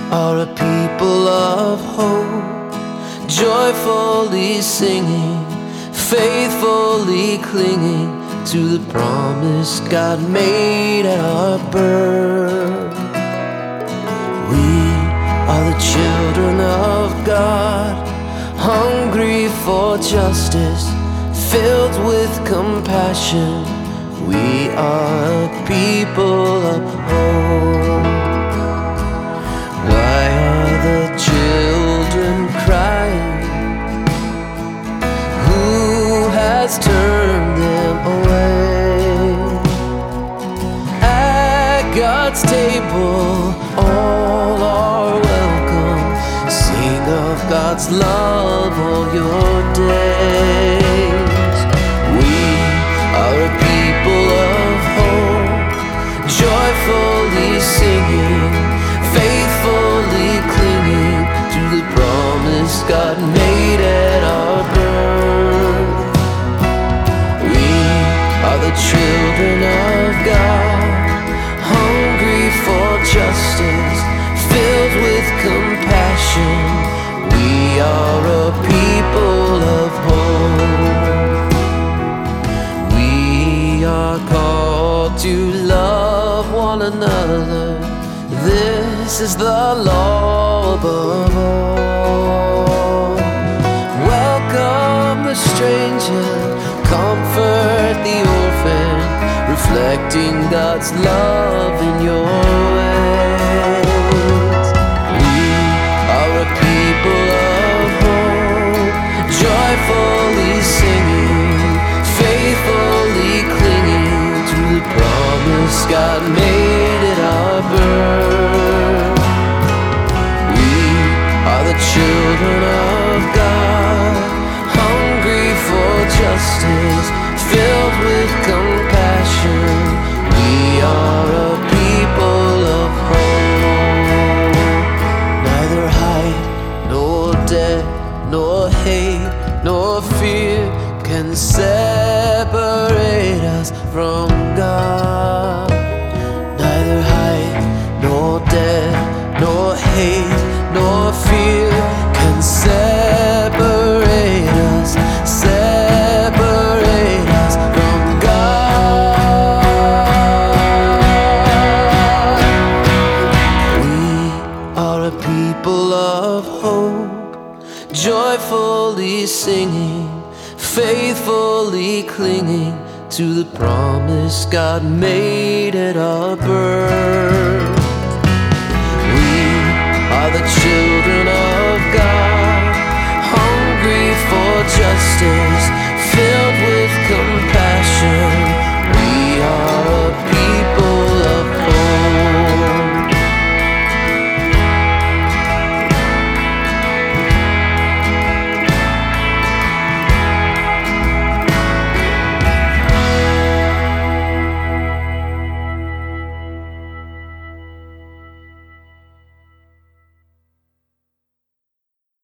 are a people of hope, joyfully singing, faithfully clinging to the promise God made at our birth. We are the children of God, hungry for justice, filled with compassion. We are a people of hope. Why are the children crying? Who has turned them away? At God's table, all are welcome. Sing of God's love all your days. We are a people of hope, joyfully singing, faithfully clinging to the promise God made at our birth. We are the children of God, hungry for justice, filled with compassion. We are a people of hope. We are called to love one another. This is the law above all. Welcome the stranger, comfort the orphan, reflecting God's love in your ways. We are a people of hope, joyfully singing, faithfully clinging to the promise God made at our birth. We are the children of God, hungry for justice, filled with compassion. We are a people of hope. Neither height, nor depth, nor hate, nor fear can separate us from God. Neither height, nor depth, nor hate, nor fear can separate us from God. We are a people of hope, joyfully singing, faithfully clinging to the promise God made at our birth.